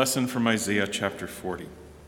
lesson from Isaiah chapter 40.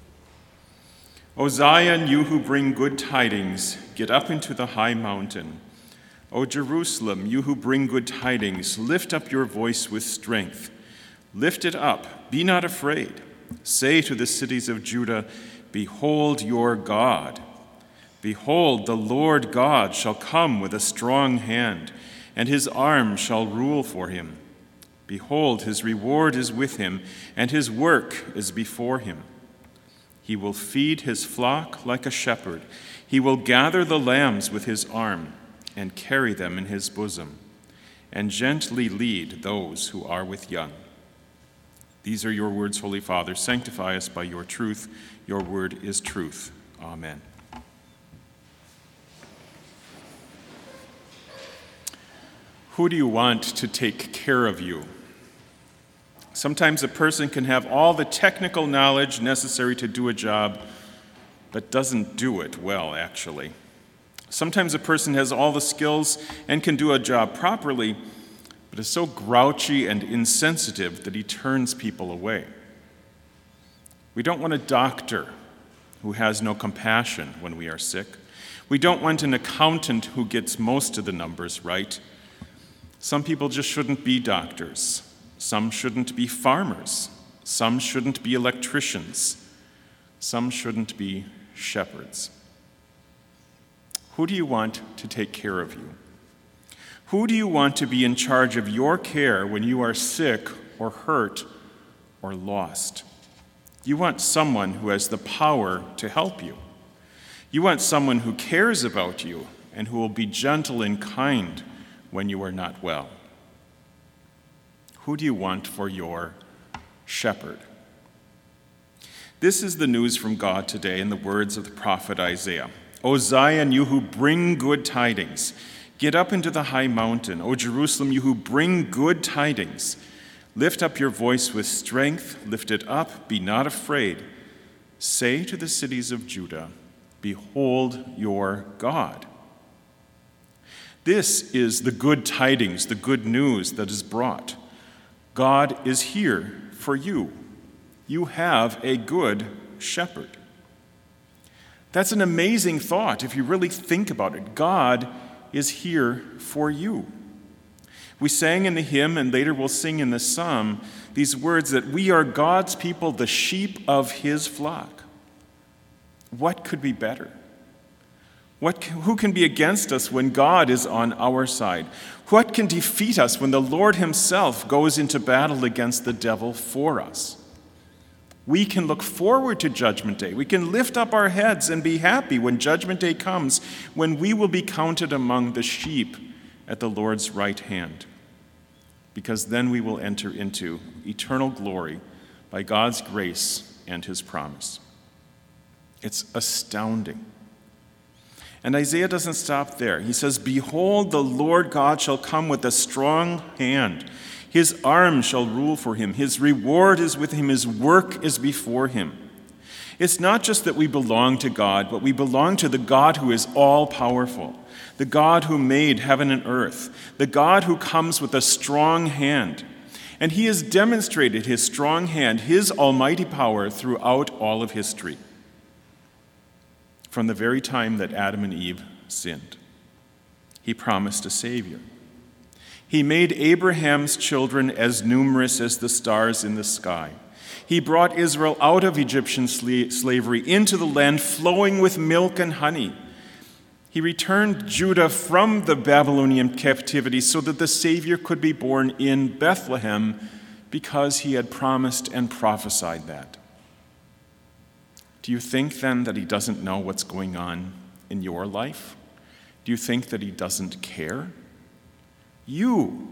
O Zion, you who bring good tidings, get up into the high mountain. O Jerusalem, you who bring good tidings, lift up your voice with strength. Lift it up, be not afraid. Say to the cities of Judah, behold your God. Behold, the Lord God shall come with a strong hand, and his arm shall rule for him. Behold, his reward is with him, and his work is before him. He will feed his flock like a shepherd. He will gather the lambs with his arm and carry them in his bosom, and gently lead those who are with young. These are your words, Holy Father. Sanctify us by your truth. Your word is truth. Amen. Who do you want to take care of you? Sometimes a person can have all the technical knowledge necessary to do a job, but doesn't do it well, actually. Sometimes a person has all the skills and can do a job properly, but is so grouchy and insensitive that he turns people away. We don't want a doctor who has no compassion when we are sick. We don't want an accountant who gets most of the numbers right. Some people just shouldn't be doctors. Some shouldn't be farmers. Some shouldn't be electricians. Some shouldn't be shepherds. Who do you want to take care of you? Who do you want to be in charge of your care when you are sick or hurt or lost? You want someone who has the power to help you. You want someone who cares about you and who will be gentle and kind when you are not well. Who do you want for your shepherd? This is the news from God today in the words of the prophet Isaiah. O Zion, you who bring good tidings, get up into the high mountain. O Jerusalem, you who bring good tidings, lift up your voice with strength, lift it up, be not afraid. Say to the cities of Judah, behold your God. This is the good tidings, the good news that is brought. God is here for you. You have a good shepherd. That's an amazing thought if you really think about it. God is here for you. We sang in the hymn, and later we'll sing in the psalm, these words that we are God's people, the sheep of his flock. What could be better? Who can be against us when God is on our side? What can defeat us when the Lord himself goes into battle against the devil for us? We can look forward to Judgment Day. We can lift up our heads and be happy when Judgment Day comes, when we will be counted among the sheep at the Lord's right hand. Because then we will enter into eternal glory by God's grace and his promise. It's astounding. And Isaiah doesn't stop there. He says, behold, the Lord God shall come with a strong hand. His arm shall rule for him. His reward is with him. His work is before him. It's not just that we belong to God, but we belong to the God who is all-powerful, the God who made heaven and earth, the God who comes with a strong hand. And he has demonstrated his strong hand, his almighty power throughout all of history. From the very time that Adam and Eve sinned, he promised a Savior. He made Abraham's children as numerous as the stars in the sky. He brought Israel out of Egyptian slavery into the land flowing with milk and honey. He returned Judah from the Babylonian captivity so that the Savior could be born in Bethlehem because he had promised and prophesied that. Do you think then that he doesn't know what's going on in your life? Do you think that he doesn't care? You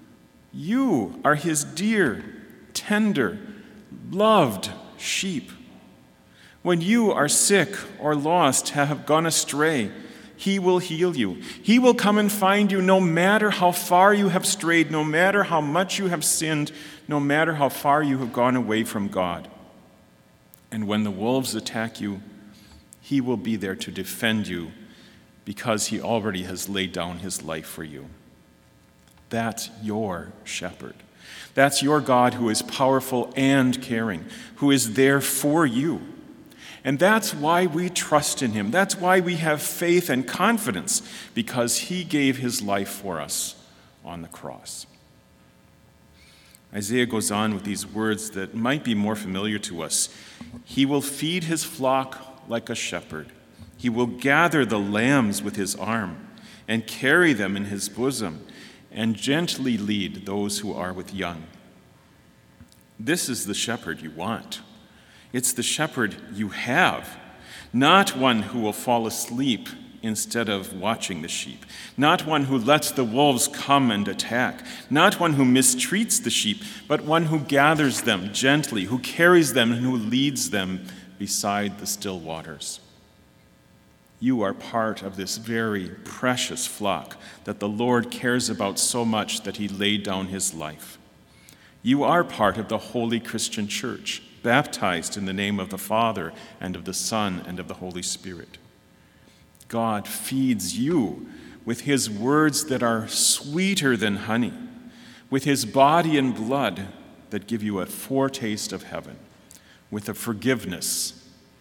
are his dear, tender, loved sheep. When you are sick or lost, have gone astray, he will heal you. He will come and find you no matter how far you have strayed, no matter how much you have sinned, no matter how far you have gone away from God. And when the wolves attack you, he will be there to defend you because he already has laid down his life for you. That's your shepherd. That's your God who is powerful and caring, who is there for you. And that's why we trust in him. That's why we have faith and confidence, because he gave his life for us on the cross. Isaiah goes on with these words that might be more familiar to us. He will feed his flock like a shepherd. He will gather the lambs with his arm and carry them in his bosom and gently lead those who are with young. This is the shepherd you want. It's the shepherd you have, not one who will fall asleep instead of watching the sheep, not one who lets the wolves come and attack, not one who mistreats the sheep, but one who gathers them gently, who carries them and who leads them beside the still waters. You are part of this very precious flock that the Lord cares about so much that he laid down his life. You are part of the holy Christian church, baptized in the name of the Father and of the Son and of the Holy Spirit. God feeds you with his words that are sweeter than honey, with his body and blood that give you a foretaste of heaven, with the forgiveness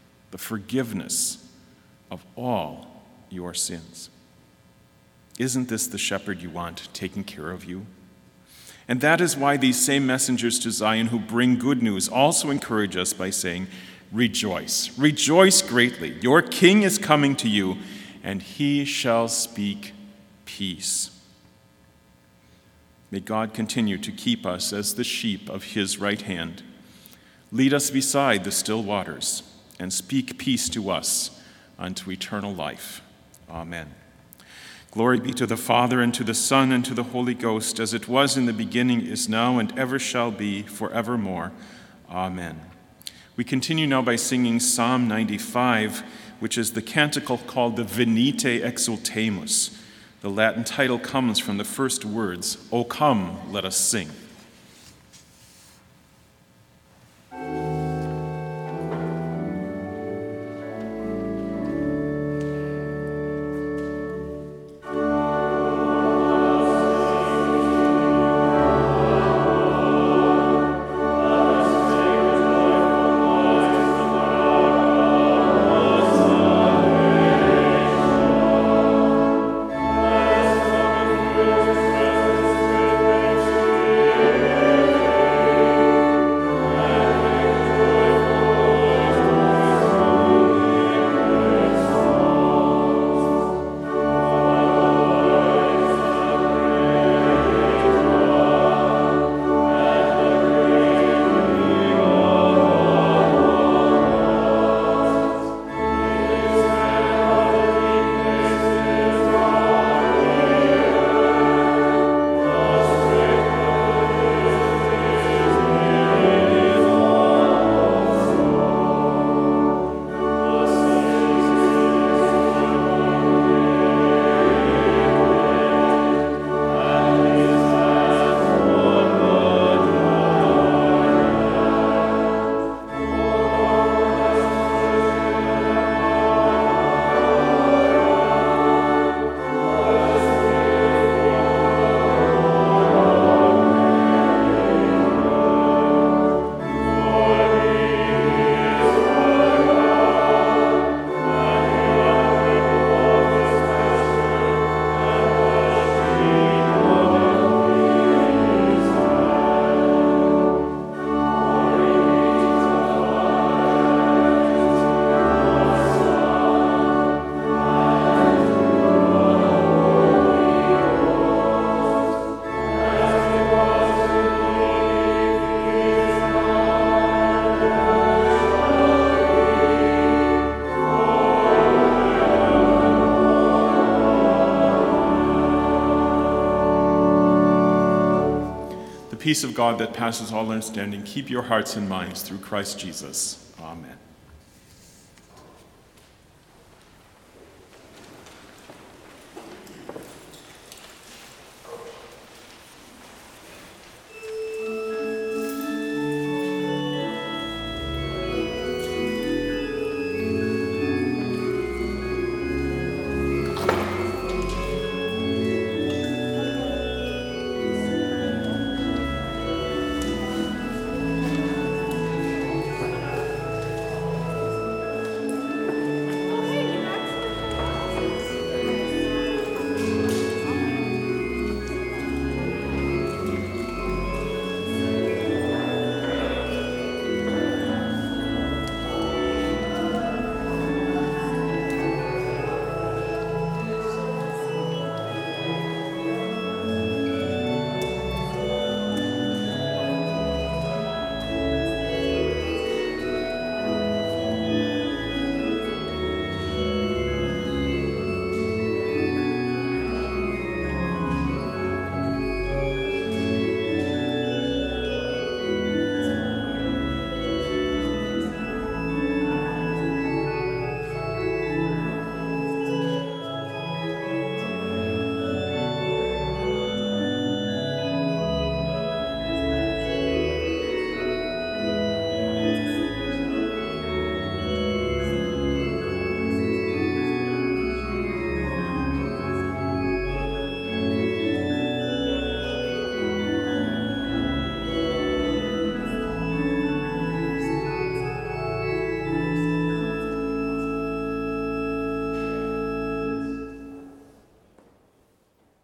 of all your sins. Isn't this the shepherd you want taking care of you? And that is why these same messengers to Zion who bring good news also encourage us by saying, rejoice, rejoice greatly. Your king is coming to you, and he shall speak peace. May God continue to keep us as the sheep of his right hand. Lead us beside the still waters, and speak peace to us unto eternal life. Amen. Glory be to the Father, and to the Son, and to the Holy Ghost, as it was in the beginning, is now, and ever shall be, forevermore. Amen. We continue now by singing Psalm 95, which is the canticle called the Venite Exultemus. The Latin title comes from the first words, O come, let us sing. Peace of God that passes all understanding, keep your hearts and minds through Christ Jesus. Amen.